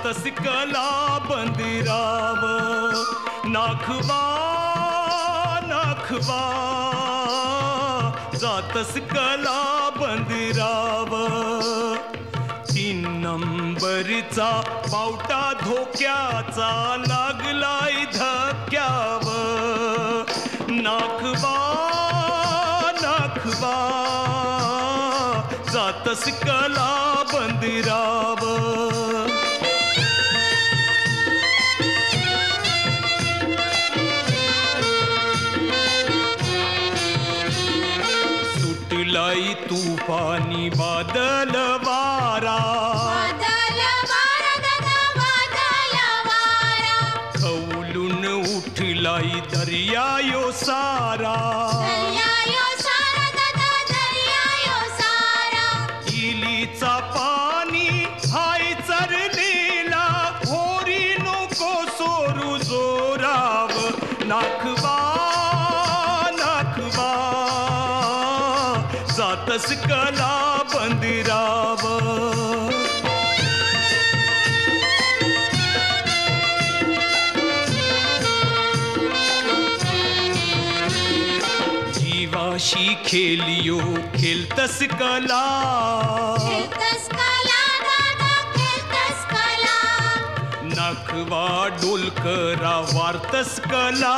जातस कला बंदिराव नाखवा नाखवा जातस कला बंदिराव 3 नंबरचा पावटा धोक्याचा लागलाय धक्क्याव नाखवा नाखवा जातस कला बंदिराव सुटलाई तूफानी बादल वारा खवलून उठलाई दर्या यो सारा इलीचा पाणी हाय चरलेला होरी नको सोरू जोराव नाखवा नाखवा जातस कला बंदिराव जीवाशी खेलियो खेलतस कला नाखवा डोलकरा वार्तस कला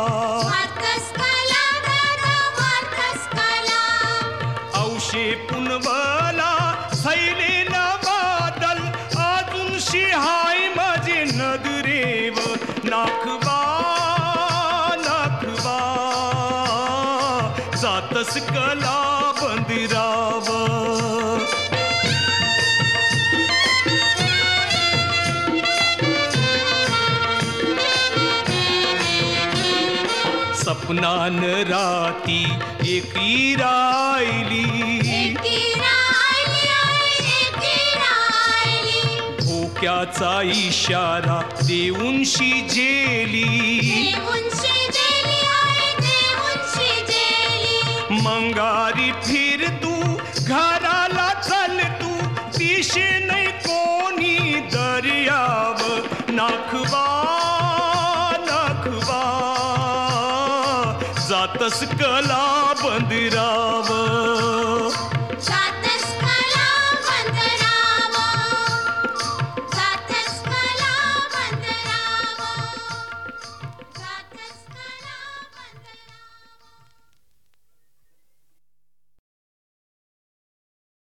औशे पुनवला सैलेला बादल अजून शिहाय माझे नदरेव नाखवा नाखवा जातस कला बंदिराव सपनान राती एकी राहिली धोक्याचा इशारा देऊन शिजेली मंगारी फिर तू घराला चल तू दिशे नाही कोणी दर्याव नाखवा नाखवा जातस कला बंदिराव